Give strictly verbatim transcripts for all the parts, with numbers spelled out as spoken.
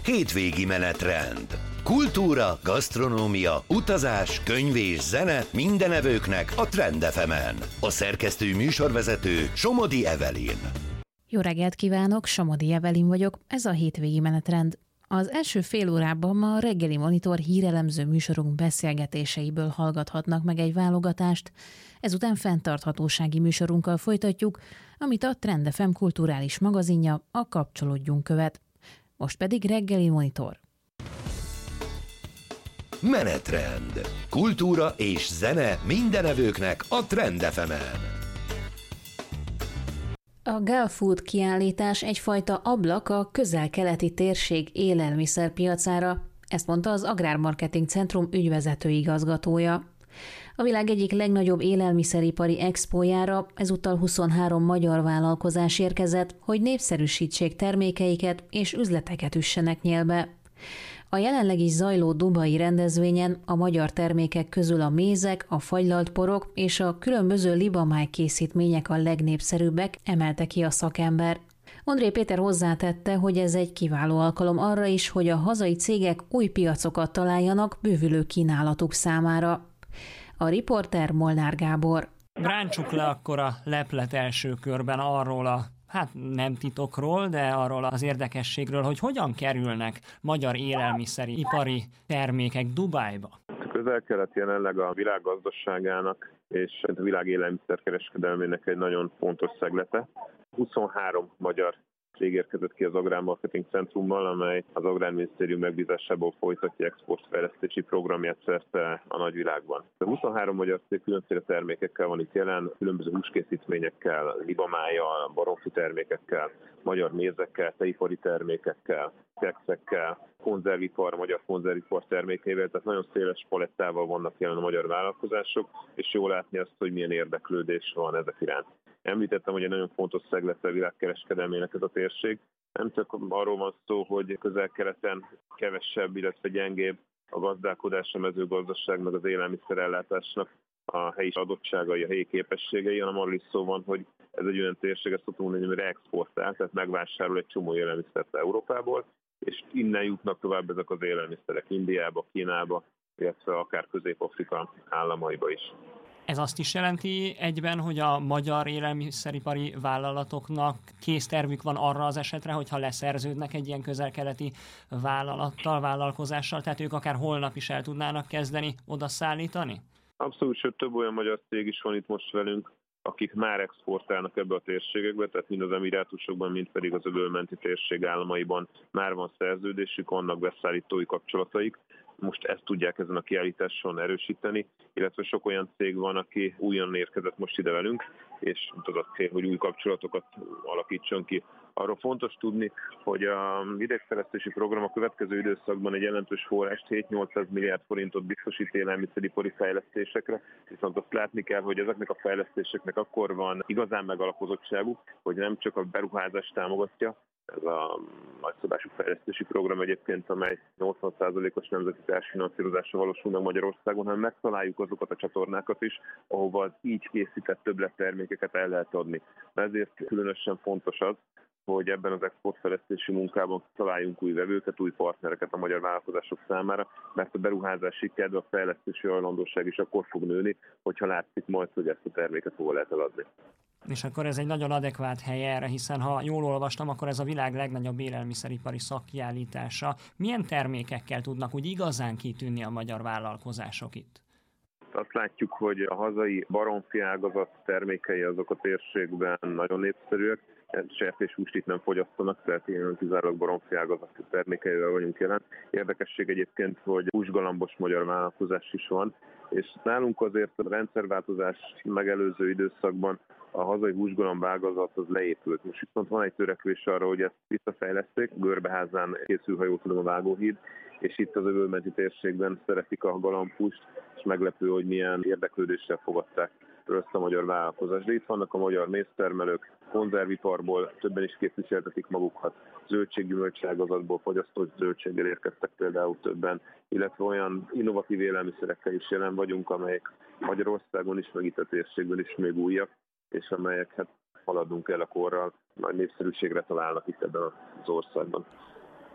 Hétvégi menetrend. Kultúra, gasztronómia, utazás, könyv és zene mindenevőknek a Trend ef emen. A szerkesztő műsorvezető Somodi Evelyn. Jó reggelt kívánok, Somodi Evelyn vagyok, ez a Hétvégi menetrend. Az első fél órában ma a reggeli Monitor hírelemző műsorunk beszélgetéseiből hallgathatnak meg egy válogatást, ezután fenntarthatósági műsorunkkal folytatjuk, amit a Trend ef em kulturális magazinja, a Kapcsolódjunk követ. Most pedig reggeli Monitor. Menetrend. Kultúra és zene mindenevőknek a Trend ef emen. A Gulfood kiállítás egyfajta ablak a közel-keleti térség élelmiszerpiacára, ezt mondta az Agrármarketing Centrum ügyvezető igazgatója. A világ egyik legnagyobb élelmiszeripari expójára ezúttal huszonhárom magyar vállalkozás érkezett, hogy népszerűsítsék termékeiket és üzleteket üssenek nyélbe. A jelenleg is zajló dubai rendezvényen a magyar termékek közül a mézek, a fagylalt porok és a különböző libamáj készítmények a legnépszerűbbek, emelte ki a szakember. Ondré Péter hozzátette, hogy ez egy kiváló alkalom arra is, hogy a hazai cégek új piacokat találjanak bővülő kínálatuk számára. A riporter Molnár Gábor. Rántsuk le akkor a leplet első körben arról a hát nem titokról, de arról az érdekességről, hogy hogyan kerülnek magyar élelmiszeri ipari termékek Dubájba. A közel-kelet jelenleg a világ gazdaságának és a világ élelmiszerkereskedelmének egy nagyon fontos szeglete. huszonhárom magyar cég érkezett ki az Agrármarketing Centrummal, amely az Agrárminisztérium megbízásából folytatja exportfejlesztési programját szerte a nagyvilágban. A huszonhárom magyar cég különféle termékekkel van itt jelen, különböző húskészítményekkel, libamájjal, baromfi termékekkel, magyar mézekkel, tejipari termékekkel, kekszekkel, konzervipar, magyar konzervipar termékeivel, tehát nagyon széles palettával vannak jelen a magyar vállalkozások, és jól látni azt, hogy milyen érdeklődés van ezek iránt. Említettem, hogy egy nagyon fontos szeglete a világkereskedelmének ez a térség. Nem csak arról van szó, hogy közel-keleten kevesebb, illetve gyengébb a gazdálkodás, a mezőgazdaság, meg az élelmiszerellátásnak a helyi adottságai, a helyi képességei, hanem arról is szó van, hogy ez egy olyan térség, ezt tudunk mondani, hogy reexportál, tehát megvásárol egy csomó élelmiszert Európából, és innen jutnak tovább ezek az élelmiszerek Indiába, Kínába, illetve akár Közép-Afrika államaiba is. Ez azt is jelenti egyben, hogy a magyar élelmiszeripari vállalatoknak kész tervük van arra az esetre, hogyha leszerződnek egy ilyen közel-keleti vállalattal, vállalkozással, tehát ők akár holnap is el tudnának kezdeni oda szállítani? Abszolút, sőt több olyan magyar cég is van itt most velünk, akik már exportálnak ebbe a térségekbe, tehát mind az Emirátusokban, mind pedig az öbölmenti térség államaiban már van szerződésük, vannak beszállítói kapcsolataik. Most ezt tudják ezen a kiállításon erősíteni, illetve sok olyan cég van, aki újonnan érkezett most ide velünk, és az a cél, hogy új kapcsolatokat alakítson ki. Arról fontos tudni, hogy a vidékfejlesztési program a következő időszakban egy jelentős forrást, hét-nyolcszáz milliárd forintot biztosít élelmiszeripari fejlesztésekre, viszont azt látni kell, hogy ezeknek a fejlesztéseknek akkor van igazán megalapozottságuk, hogy nem csak a beruházást támogatja, ez a nagyszabású fejlesztési program egyébként, amely nyolcvan százalékos nemzeti társfinanszírozásra valósul meg Magyarországon, hanem megtaláljuk azokat a csatornákat is, ahova az így készített többlettermékeket el lehet adni. Ezért különösen fontos az, hogy ebben az exportfejlesztési munkában találjunk új vevőket, új partnereket a magyar vállalkozások számára, mert a beruházási kedve, a fejlesztési hajlandóság is akkor fog nőni, hogyha látszik majd, hogy ezt a terméket hol lehet eladni. És akkor ez egy nagyon adekvát hely erre, hiszen ha jól olvastam, akkor ez a világ legnagyobb élelmiszeripari szakkiállítása. Milyen termékekkel tudnak úgy igazán kitűnni a magyar vállalkozások itt? Azt látjuk, hogy a hazai baromfi ágazat termékei azok a térségben nagyon népszerűek. Sertéshúst itt nem fogyasztanak, tehát ilyen kizárólag baromfi ágazat termékeivel vagyunk jelen. Érdekesség egyébként, hogy húsgalambos magyar vállalkozás is van, és nálunk azért a rendszerváltozás megelőző időszakban a hazai húsgalamb ágazat az leépült. Most viszont van egy törekvés arra, hogy ezt visszafejleszték, Görbeházán készül, ha jól tudom, a vágóhíd, és itt az öbölmenti térségben szeretik a galambhúst, és meglepő, hogy milyen érdeklődéssel fogadták ezt a magyar vállalkozást. De itt vannak a magyar méztermelők, konzerviparból többen is képviseltetik magukat, zöldséggyümölcs ágazatból fogyasztott zöldséggel érkeztek például többen, illetve olyan innovatív élelmiszerekkel is jelen vagyunk, amelyek Magyarországon is, meg itt a térségben is még újak, és amelyek hát haladunk el a korral, nagy népszerűségre találnak itt ebben az országban.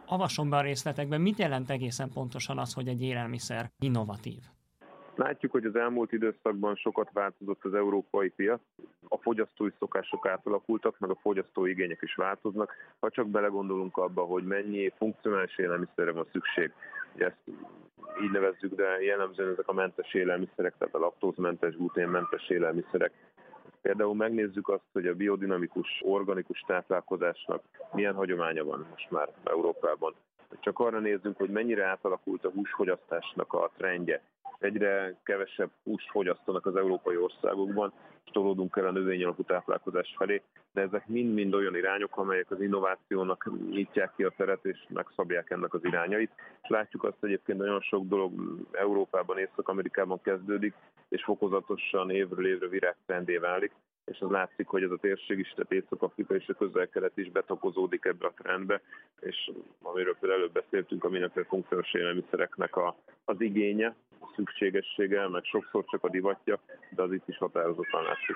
Avasson be a részletekben, mit jelent egészen pontosan az, hogy egy élelmiszer innovatív? Látjuk, hogy az elmúlt időszakban sokat változott az európai piac, a fogyasztói szokások átalakultak, meg a fogyasztói igények is változnak, ha csak belegondolunk abba, hogy mennyi funkcionális élelmiszerre van szükség. Ugye ezt így nevezzük, de jellemzően ezek a mentes élelmiszerek, tehát a laktózmentes, gluténmentes élelmiszerek. Például megnézzük azt, hogy a biodinamikus, organikus táplálkozásnak milyen hagyománya van most már Európában. Csak arra nézzünk, hogy mennyire átalakult a húsfogyasztásnak a trendje. Egyre kevesebb húst fogyasztanak az európai országokban, és tolódunk el a növényalapú táplálkozás felé, de ezek mind-mind olyan irányok, amelyek az innovációnak nyitják ki a teret, és megszabják ennek az irányait. És látjuk azt, hogy egyébként nagyon sok dolog Európában, Észak-Amerikában kezdődik, és fokozatosan évről évre virágtrendé válik, és az látszik, hogy ez a térség is, tehát Észak-Afrika és a Közel-Kelet is betakozódik ebbe a trendbe, és amiről például előbb beszéltünk, a mindenféle funkciós élelmiszereknek a, az igénye, a szükségessége, meg sokszor csak a divatja, de az itt is határozottan látszik.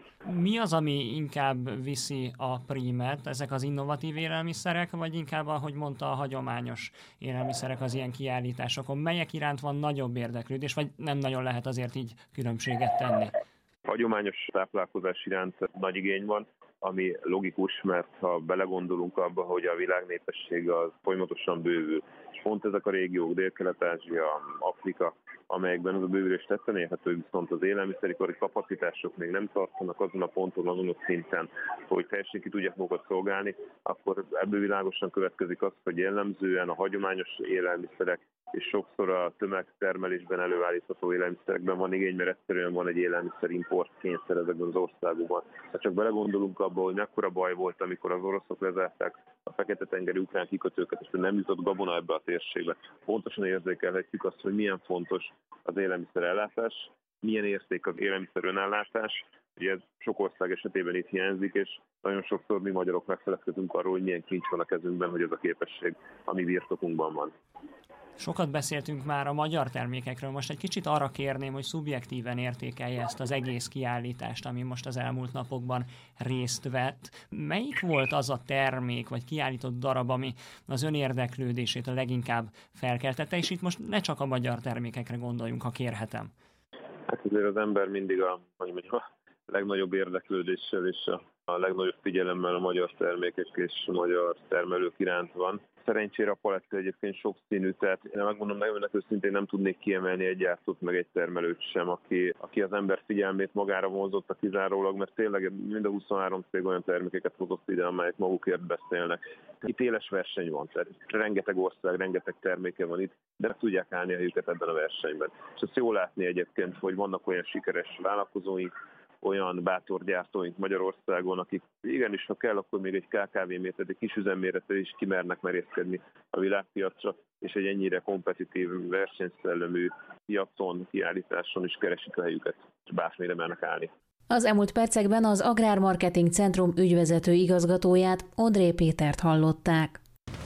Mi az, ami inkább viszi a prímet, ezek az innovatív élelmiszerek, vagy inkább, ahogy mondta, a hagyományos élelmiszerek az ilyen kiállításokon? Melyek iránt van nagyobb érdeklődés, vagy nem nagyon lehet azért így különbséget tenni? Hagyományos táplálkozás iránt nagy igény van, ami logikus, mert ha belegondolunk abba, hogy a világ népessége az folyamatosan bővül, és pont ezek a régiók, Dél-Kelet-Ázsia, Afrika, amelyekben az a bővülés tetten érhető, viszont az élelmiszeripari kapacitások még nem tartanak azon a ponton, azon a szinten, hogy teljesen ki tudják magukat szolgálni, akkor ebből világosan következik az, hogy jellemzően a hagyományos élelmiszerek és sokszor a tömegtermelésben előállítható élelmiszerekben van igény, mert egyszerűen van egy élelmiszerimport kényszer ezekben az országokban. Ha csak belegondolunk abba, hogy mekkora baj volt, amikor az oroszok lezárták a Fekete-tengeri ukrán kikötőket, és nem jutott gabona ebbe a térségbe. Pontosan érzékelhetjük azt, hogy milyen fontos az élelmiszerellátás, milyen érték az élelmiszer önellátás. Ugye ez sok ország esetében itt hiányzik, és nagyon sokszor mi magyarok megfeledkezünk arról, hogy milyen kincs van a kezünkben, hogy ez a képesség a mi birtokunkban van. Sokat beszéltünk már a magyar termékekről, most egy kicsit arra kérném, hogy szubjektíven értékelje ezt az egész kiállítást, ami most az elmúlt napokban részt vett. Melyik volt az a termék, vagy kiállított darab, ami az ön érdeklődését a leginkább felkeltette, és itt most ne csak a magyar termékekre gondoljunk, ha kérhetem. Hát azért az ember mindig a, hogy mondjam, a legnagyobb érdeklődéssel és a, a legnagyobb figyelemmel a magyar termékek és a magyar termelők iránt van. Szerencsére a paletta egyébként sokszínű, tehát én megmondom, megmondom őszintén nem tudnék kiemelni egy gyártót, meg egy termelőt sem, aki, aki az ember figyelmét magára vonzotta kizárólag, mert tényleg mind a huszonhárom cég olyan termékeket hozott ide, amelyek magukért beszélnek. Itt éles verseny van, tehát rengeteg ország, rengeteg terméke van itt, de tudják állni a helyüket ebben a versenyben. És ezt jól látni egyébként, hogy vannak olyan sikeres vállalkozóink, olyan bátor gyártóink Magyarországon, akik igenis, ha kell, akkor még egy ká ká vé méret, egy kis üzemméretre is kimernek merészkedni a világpiacra, és egy ennyire kompetitív, versenyszellemű piacon, kiállításon is keresik a helyüket, és bármire mernek állni. Az elmúlt percekben az Agrármarketing Centrum ügyvezető igazgatóját, Ondré Pétert hallották.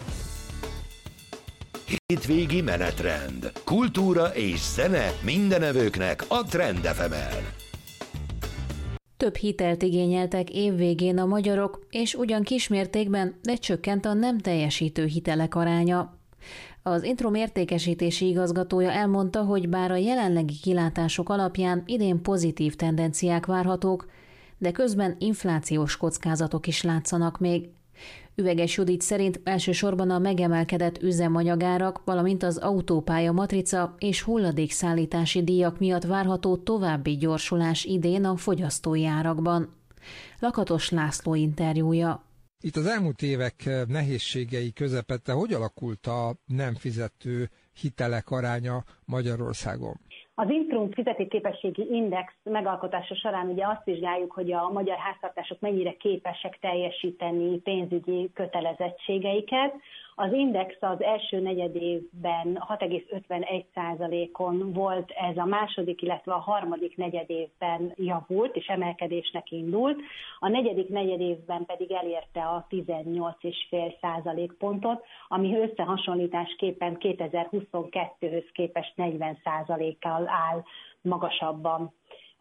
Hétvégi menetrend. Kultúra és zene mindenevőknek a Trend ef emen. Több hitelt igényeltek évvégén a magyarok, és ugyan kismértékben, de csökkent a nem teljesítő hitelek aránya. Az Intrum értékesítési igazgatója elmondta, hogy bár a jelenlegi kilátások alapján idén pozitív tendenciák várhatók, de közben inflációs kockázatok is látszanak még. Üveges Judit szerint elsősorban a megemelkedett üzemanyagárak, valamint az autópálya matrica és hulladékszállítási díjak miatt várható további gyorsulás idén a fogyasztói árakban. Lakatos László interjúja. Itt az elmúlt évek nehézségei közepette hogy alakult a nem fizető hitelek aránya Magyarországon? Az Intrum fizetőképességi index megalkotása során ugye azt vizsgáljuk, hogy a magyar háztartások mennyire képesek teljesíteni pénzügyi kötelezettségeiket. Az index az első negyedévben hat egész ötvenegy százalékon volt, ez a második, illetve a harmadik negyedévben javult és emelkedésnek indult. A negyedik negyedévben pedig elérte a tizennyolc egész öt százalékpontot, ami összehasonlításképpen kétezer-huszonkettőhöz képest negyven százalékkal áll magasabban.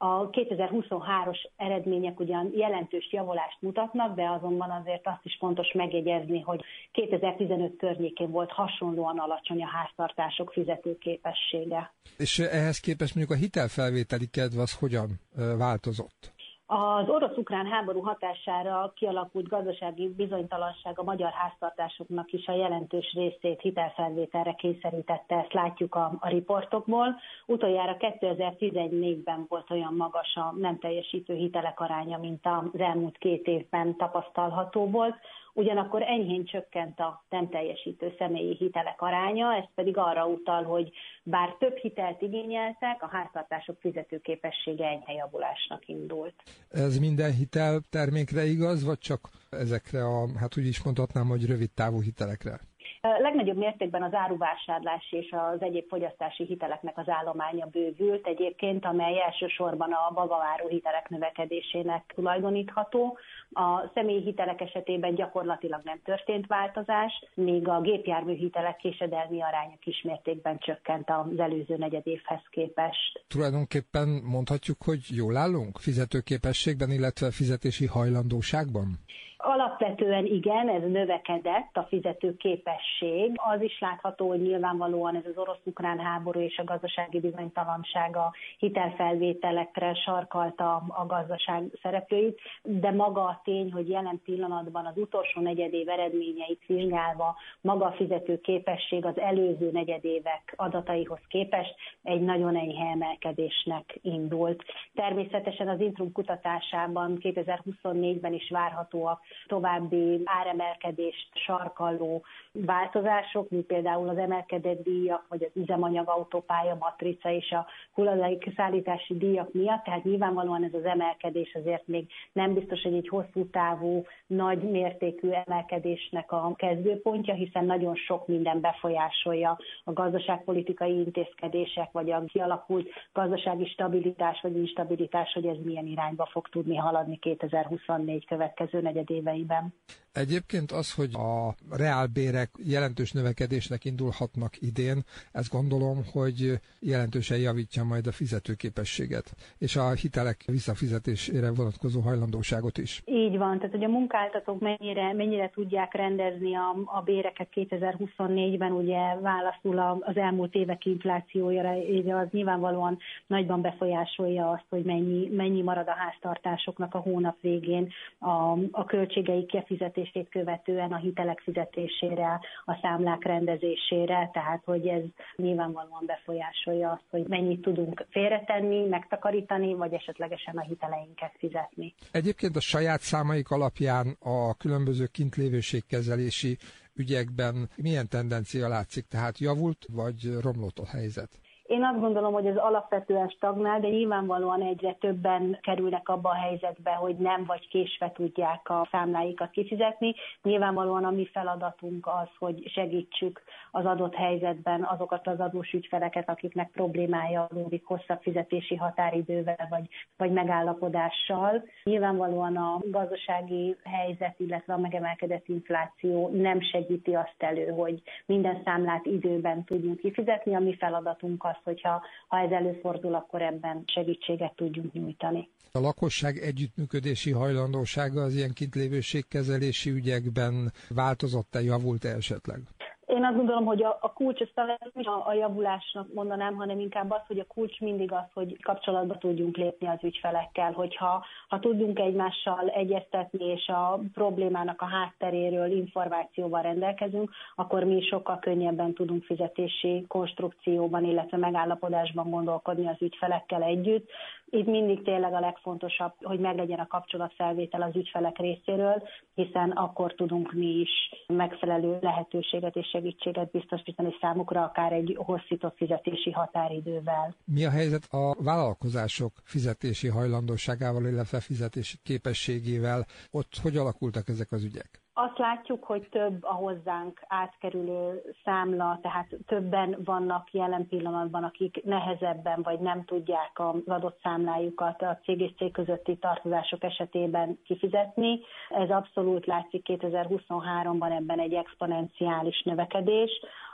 A kétezer-huszonhármas eredmények ugyan jelentős javulást mutatnak, de azonban azért azt is fontos megjegyezni, hogy kétezer-tizenöt környékén volt hasonlóan alacsony a háztartások fizetőképessége. És ehhez képest mondjuk a hitelfelvételi kedv az hogyan változott? Az orosz-ukrán háború hatására kialakult gazdasági bizonytalanság a magyar háztartásoknak is a jelentős részét hitelfelvételre kényszerítette, ezt látjuk a, a riportokból. Utoljára kétezer-tizennégyben volt olyan magas a nem teljesítő hitelek aránya, mint az elmúlt két évben tapasztalható volt. Ugyanakkor enyhén csökkent a nem teljesítő személyi hitelek aránya, ez pedig arra utal, hogy bár több hitelt igényeltek, a háztartások fizetőképessége enyhe javulásnak indult. Ez minden hiteltermékre igaz, vagy csak ezekre a, hát úgy is mondhatnám, hogy rövid távú hitelekre? Legnagyobb mértékben az áruvásárlás és az egyéb fogyasztási hiteleknek az állománya bővült egyébként, amely elsősorban a magaváru hitelek növekedésének tulajdonítható. A személyi hitelek esetében gyakorlatilag nem történt változás, míg a gépjármű hitelek késedelmi aránya kismértékben csökkent az előző negyedévhez képest. Tulajdonképpen mondhatjuk, hogy jól állunk fizetőképességben, illetve fizetési hajlandóságban? Alapvetően igen, ez növekedett a fizetőképesség. Az is látható, hogy nyilvánvalóan ez az orosz-ukrán háború és a gazdasági bizonytalanság a hitelfelvételekre sarkalta a gazdaság szereplőit, de maga a tény, hogy jelen pillanatban az utolsó negyedév eredményeit vizsgálva maga a fizetőképesség az előző negyedévek adataihoz képest egy nagyon enyhe emelkedésnek indult. Természetesen az Intrum kutatásában kétezer-huszonnégyben is várhatóak további áremelkedést sarkalló változások, mint például az emelkedett díjak, vagy az üzemanyag autópálya matrica és a hulladék szállítási díjak miatt, tehát nyilvánvalóan ez az emelkedés azért még nem biztos, hogy egy hosszú távú, nagy mértékű emelkedésnek a kezdőpontja, hiszen nagyon sok minden befolyásolja a gazdaságpolitikai intézkedések, vagy a kialakult gazdasági stabilitás, vagy instabilitás, hogy ez milyen irányba fog tudni haladni kétezer-huszonnégy következő negyedéveiben. Egyébként az, hogy a reálbérek jelentős növekedésnek indulhatnak idén, ezt gondolom, hogy jelentősen javítja majd a fizetőképességet, és a hitelek visszafizetésére vonatkozó hajlandóságot is. Így van, tehát hogy a munkáltatók mennyire, mennyire tudják rendezni a, a béreket kétezer-huszonnégyben, ugye válaszul az elmúlt évek inflációjára, az nyilvánvalóan nagyban befolyásolja azt, hogy mennyi, mennyi marad a háztartásoknak a hónap végén a, a költségeik kifizetését követően a hitelek fizetésére, a számlák rendezésére, tehát hogy ez nyilvánvalóan befolyásolja azt, hogy mennyit tudunk félretenni, megtakarítani, vagy esetlegesen a hiteleinket fizetni. Egyébként a saját számaik alapján a különböző kintlévőségkezelési ügyekben milyen tendencia látszik? Tehát javult, vagy romlott a helyzet? Én azt gondolom, hogy ez alapvetően stagnál, de nyilvánvalóan egyre többen kerülnek abba a helyzetbe, hogy nem vagy késve tudják a számláikat kifizetni. Nyilvánvalóan a mi feladatunk az, hogy segítsük az adott helyzetben azokat az adós ügyfeleket, akiknek problémája adódik hosszabb fizetési határidővel vagy, vagy megállapodással. Nyilvánvalóan a gazdasági helyzet, illetve a megemelkedett infláció nem segíti azt elő, hogy minden számlát időben tudjunk kifizetni. A mi feladatunk az, hogyha ha ez előfordul, akkor ebben segítséget tudjunk nyújtani. A lakosság együttműködési hajlandósága az ilyen kintlévőségkezelési ügyekben változott-e, javult-e esetleg? Én azt gondolom, hogy a, a kulcs, ezt a, a javulásnak mondanám, hanem inkább az, hogy a kulcs mindig az, hogy kapcsolatba tudjunk lépni az ügyfelekkel, hogyha ha tudunk egymással egyeztetni, és a problémának a hátteréről információval rendelkezünk, akkor mi sokkal könnyebben tudunk fizetési konstrukcióban, illetve megállapodásban gondolkodni az ügyfelekkel együtt. Itt mindig tényleg a legfontosabb, hogy meglegyen a kapcsolatfelvétel az ügyfelek részéről, hiszen akkor tudunk mi is megfelelő lehetőséget és segítséget biztosítani számukra, akár egy hosszított fizetési határidővel. Mi a helyzet a vállalkozások fizetési hajlandóságával, illetve fizetési képességével? Ott hogy alakultak ezek az ügyek? Azt látjuk, hogy több a hozzánk átkerülő számla, tehát többen vannak jelen pillanatban, akik nehezebben vagy nem tudják az adott számlájukat a cég és cég közötti tartozások esetében kifizetni. Ez abszolút látszik kétezer-huszonháromban ebben egy exponenciális növekedés.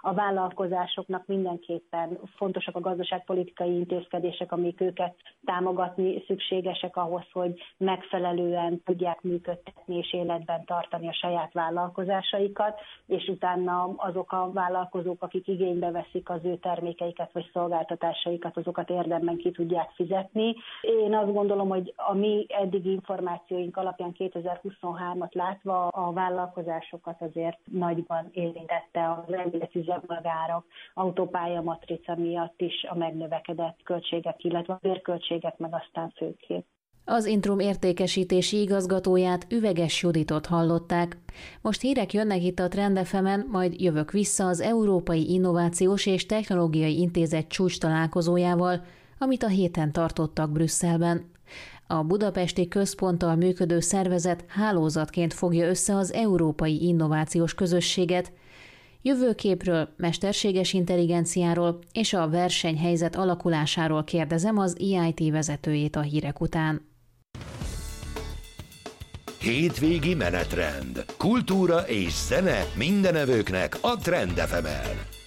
A vállalkozásoknak mindenképpen fontosak a gazdaságpolitikai intézkedések, amik őket támogatni szükségesek ahhoz, hogy megfelelően tudják működtetni és életben tartani a saját vállalkozásaikat, és utána azok a vállalkozók, akik igénybe veszik az ő termékeiket vagy szolgáltatásaikat, azokat érdemben ki tudják fizetni. Én azt gondolom, hogy a mi eddigi információink alapján kétezer-huszonhármat látva a vállalkozásokat azért nagyban érintette az elméleti üzemanyagárak, autópálya matrica miatt is a megnövekedett költségek, illetve a bérköltségek meg aztán főképp. Az Intrum értékesítési igazgatóját, Üveges Juditot hallották. Most hírek jönnek itt a Trend ef emen, majd jövök vissza az Európai Innovációs és Technológiai Intézet csúcs találkozójával, amit a héten tartottak Brüsszelben. A budapesti központtal működő szervezet hálózatként fogja össze az Európai Innovációs Közösséget. Jövőképről, mesterséges intelligenciáról és a versenyhelyzet alakulásáról kérdezem az i i té vezetőjét a hírek után. Hétvégi menetrend. Kultúra és zene mindenevőknek a Trend ef emen.